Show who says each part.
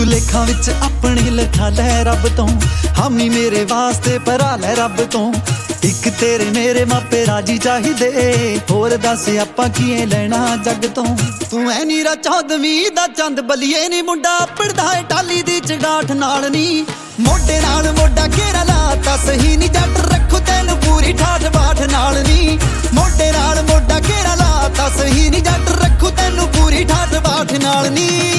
Speaker 1: ਤੂੰ ਲੇਖਾਂ ਵਿੱਚ ਆਪਣੀ ਲਿਖਾ ਲੈ ਰੱਬ ਤੋਂ, ਹਾਮੀ ਮੇਰੇ ਵਾਸਤੇ ਭਰਾ ਲੈ ਰੱਬ ਤੋਂ। ਇੱਕ ਤੇਰੇ ਮੇਰੇ ਮਾਪੇ ਰਾਜੀ ਚਾਹੀਦੇ, ਹੋਰ ਦੱਸ ਆਪਾਂ ਕੀ ਲੈਣਾ ਜੱਗ ਤੋਂ। ਤੂੰ ਐ ਨੀਰਾ ਚੌਦਵੀਂ ਦਾ ਚੰਦ ਬਲੀਏ ਨੀ, ਮੁੰਡਾ ਪੜਦਾ ਏ ਟਾਲੀ ਦੀ ਚਗਾਠ ਨਾਲ ਨੀ। ਮੋਢੇ ਨਾਲ ਮੋਢਾ ਘੇਰਾ ਲਾ ਤਾਂ ਸਹੀ ਨੀ, ਜੱਟ ਰੱਖੂ ਤੈਨੂੰ ਪੂਰੀ ਠਾਠ ਬਾਠ ਨਾਲ ਨੀ। ਮੋਢੇ ਨਾਲ ਮੋਢਾ ਘੇਰਾ ਲਾ ਤਾਂ ਸਹੀ ਨੀ, ਜੱਟ ਰੱਖੂ ਤੈਨੂੰ ਪੂਰੀ ਠਾਠ ਬਾਠ ਨਾਲ ਨੀ।